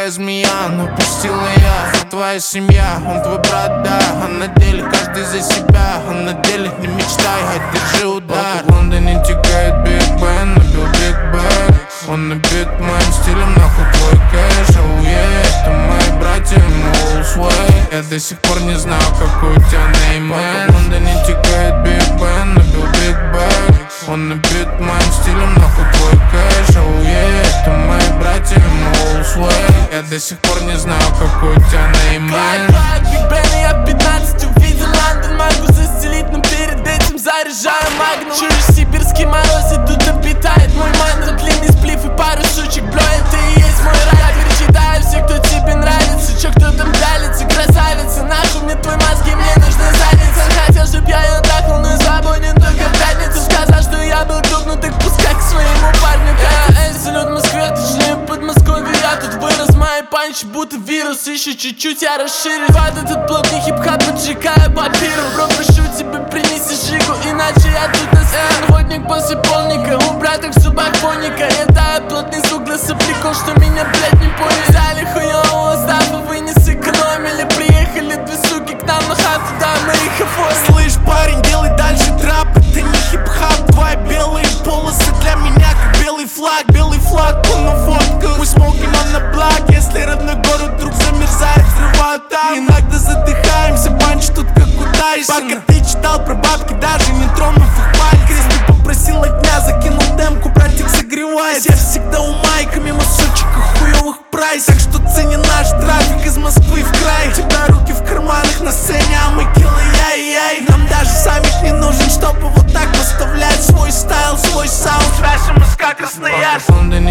твоя змея, но пустила я. Твоя семья, он твой брат, да. А на деле каждый за себя, а на деле не мечтай, а держи удар. В Лондоне текает Биг Бен, набил Биг Бэг. Он набит моим стилем, нахуй твой кэш. Это мои братья, ему свой. Я до сих пор не знаю, какой у тебя неймен. В Лондоне текает Биг Бен, набил Биг Бэг. Он набит моим стилем, нахуй твой кэш. Это мои братья, ему свой. Я до сих пор не знаю, какой у тебя неймен. Биг Бен, и я в 15 увидел Лондон. Могу застелить, но перед этим заряжаю магнум. Чуешь, сибирский мороз, и тут обитает мой ман. Длинный сплив и пару сучек, бро, это и есть мой рай. Перечитаю все, кто тебе нравится, чё, кто там пялится, красавица. Нахуй мне твой мозги, мне нужна задница. Хотел, чтоб я ее трахнул, но свободен только в пятницу. Сказал, что я был друг, ну так пускай к своему парню катится. Салют Москве, точнее Подмосковье. Я тут вырос, мои панчи будто вирус. Еще чуть-чуть я расширю. Под этот плотный хип-хап поджигаю папиру. Бро, прошу тебя, принеси жигу, иначе я тут на ходник после полника. У браток в зубах фоника. Это плотный звук для сопляков, что меня, блядь, не поняли. Взяли хуёвого стафа, вы не сэкономили. Приехали две суки к нам на хату, да, мы их оформили. Слышь, парень, делай дальше трап, это не хип-хап. Твои белые полосы для меня как белый флаг. Белый флаг, он на водках. Мы smoking on the block. Если родной город вдруг замерзает, взрывают там. Иногда задыхаемся, банч тут как у Тайсона. Пока ты читал про бабки, даже не тронув их пальцем. Ты попросил огня, закинул демку, братик согревается. Я всегда у майка, мимо сучек и хуёвых прайсах. Что ценен наш трафик из Москвы в край. У тебя руки в карманах на сцене, а мы киллы, яй-яй. Нам даже самих не нужен, чтобы вот так поставлять свой стайл, свой саунд. Наша Москва, Красноярск.